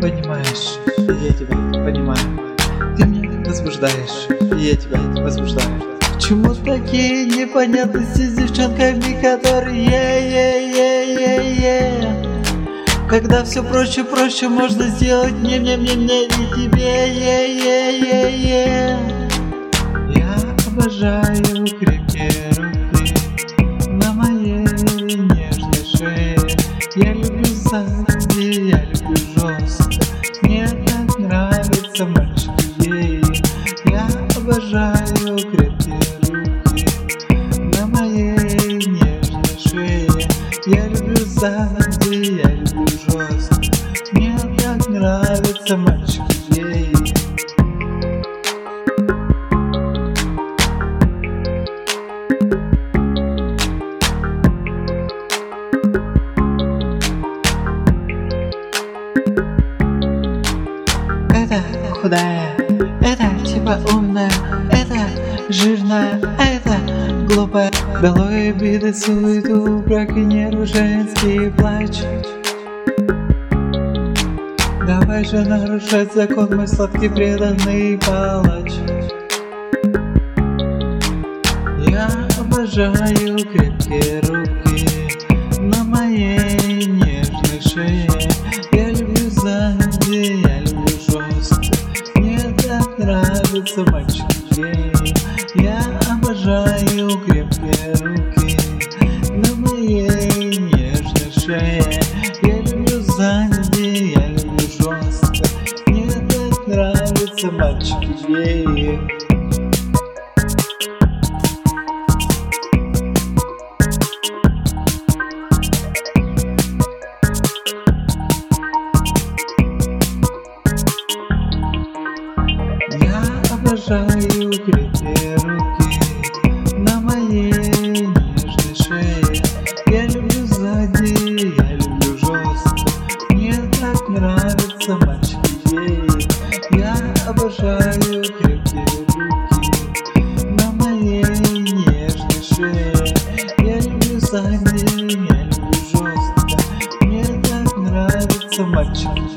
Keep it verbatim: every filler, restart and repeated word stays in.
понимаешь, и я тебя понимаю. Ты меня возбуждаешь, и я тебя возбуждаю. Почему такие непонятности с девчонками, которые е-е-е-е-е? Когда все проще, проще можно сделать мне-мне-мне-мне и тебе е-е-е-е. Я обожаю крепкие руки на моей нежной шее. Я люблю сзади, я люблю жестко. Мне так нравится мальчики. Я обожаю крепкие руки на моей нежной шее. Я люблю сзади, я люблю жестко. Мне так нравится мальчики. Это худая, это типа умная, это жирная, это глупая. Долой обиды, суету, брак и нервы, женский плач. Давай же нарушать закон, мой сладкий преданный палач. Я обожаю крепкие руки на моей нежной шее. Я люблю сзади, я люблю жестко. Мне так нравится мальчики. Я обожаю крепкие руки на моей нежной шее. Я люблю сзади, я люблю жестко. Мне так нравится мальчики. Обожаю крепкие руки на моей нежной шее. Я люблю сзади, я люблю жестко. Мне так нравится мальчики. Я обожаю крепкие руки на моей нежной шее. Я люблю сзади, я люблю жестко. Мне так нравится мальчики.